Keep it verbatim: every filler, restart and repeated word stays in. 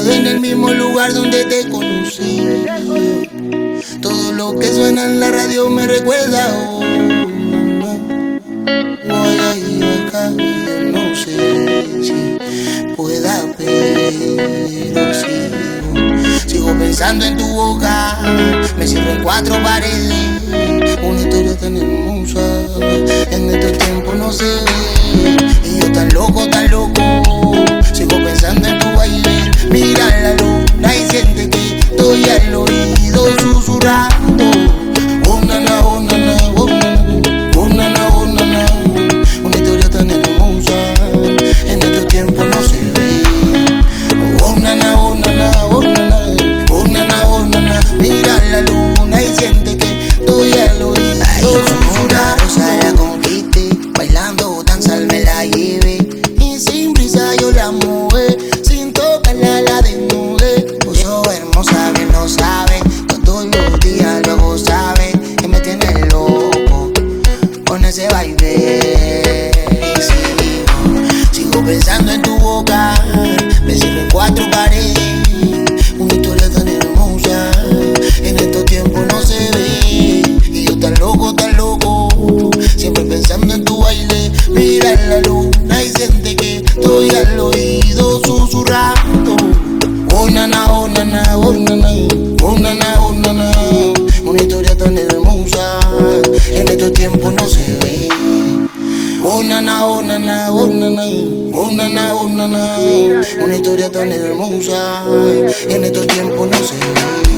Sentado en el mismo lugar donde te conocí. Todo lo que suena en la radio me recuerda a una. Voy a ir acá, yo no sé si pueda, pero sigo, sigo pensando en tu boca. Me cierro en cuatro paredes, una historia tan hermosa. En estos tiempos no se ve, y yo tan loco, tan loco. Sigo pensando en tu baile, mira la luna y siente que estoy al oído susurrando. Oh nana, oh nana, oh nana, oh nana, oh nana. Una historia tan hermosa, en estos tiempos no se ve. Oh nana, oh nana, oh nana, oh nana, oh nana. Mira la luna y siente que estoy al oído susurrando. Rosa la conquiste, bailando danza me la llevé. Y sin prisa yo la mueve, sin tocarla la desnudé. Puso hermosa, bien lo sabe, que todos los días luego sabe que me tiene loco con ese baile. Y sigo, sigo pensando en tu boca, me cierro en cuatro paredes. Una historia tan hermosa, en estos tiempos no se ve. Y yo tan loco, tan loco, siempre pensando en tu baile. Mira la luna y siente que estoy al oído susurrando. Oh nana, oh nana, oh nana, oh nana, oh nana. Una historia tan hermosa, en estos tiempos no se ve. Oh nana, oh nana, oh nana, oh nana, oh nana. Una historia tan hermosa, en estos tiempos no se ve.